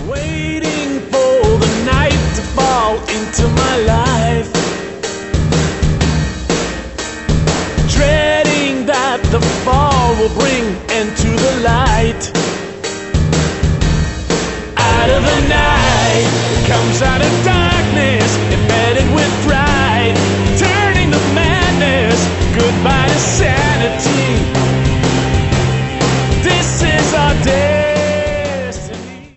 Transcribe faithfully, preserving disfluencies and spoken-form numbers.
Waiting for the night to fall into my life, dreading that the fall will bring end to the light. Out of the night comes out of dark.